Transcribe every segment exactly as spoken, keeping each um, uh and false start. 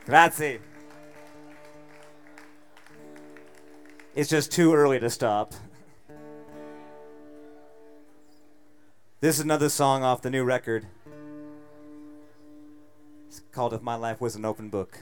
Grazie. It's just too early to stop. This is another song off the new record. It's called If My Life Was an Open Book.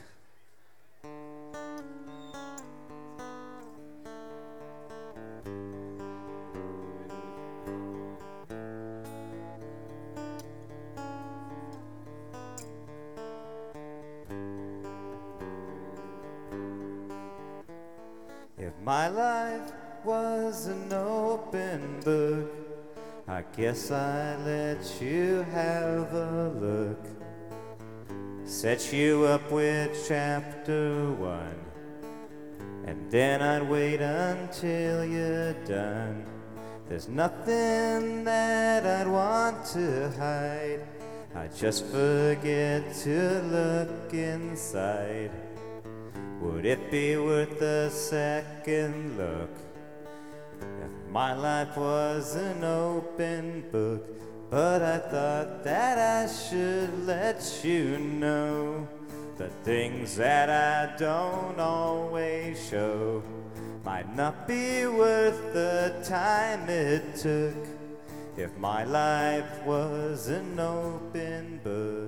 If my life was an open book, I guess I'd let you have a look. Set you up with chapter one, and then I'd wait until you're done. There's nothing that I'd want to hide. I just forget to look inside. Would it be worth a second look if my life was an open book? But I thought that I should let you know the things that I don't always show might not be worth the time it took if my life was an open book.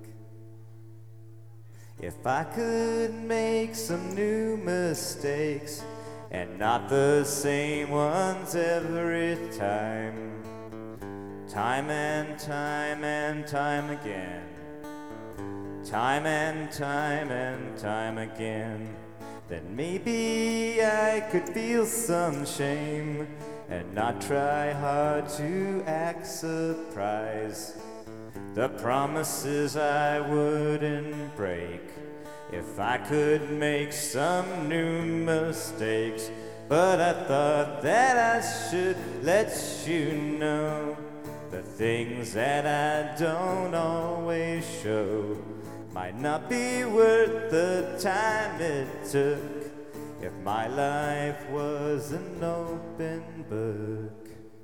If I could make some new mistakes and not the same ones every time, time and time and time again, time and time and time again, then maybe I could feel some shame and not try hard to act surprised. The promises I wouldn't break if I could make some new mistakes. But I thought that I should let you know the things that I don't always show might not be worth the time it took if my life was an open book.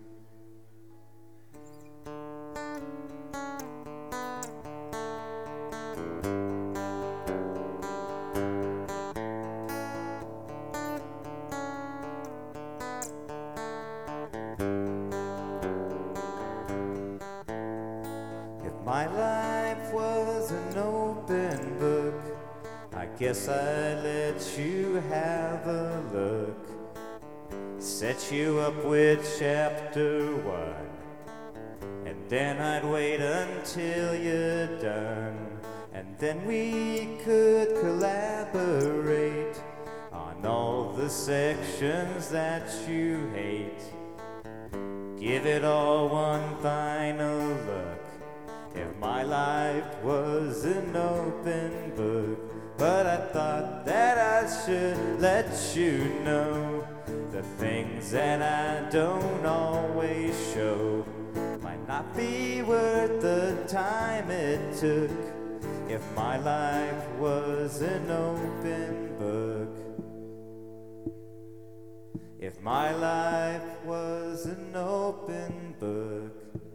My life was an open book, I guess I'd let you have a look. Set you up with chapter one, and then I'd wait until you're done. And then we could collaborate on all the sections that you hate. Give it all one final look if my life was an open book. But I thought that I should let you know the things that I don't always show might not be worth the time it took if my life was an open book. If my life was an open book.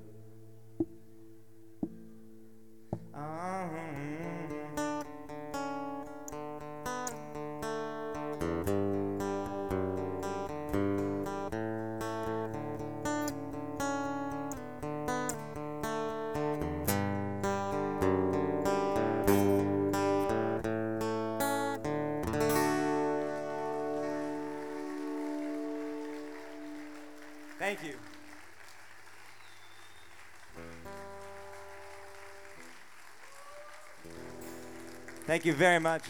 Thank you. Thank you very much.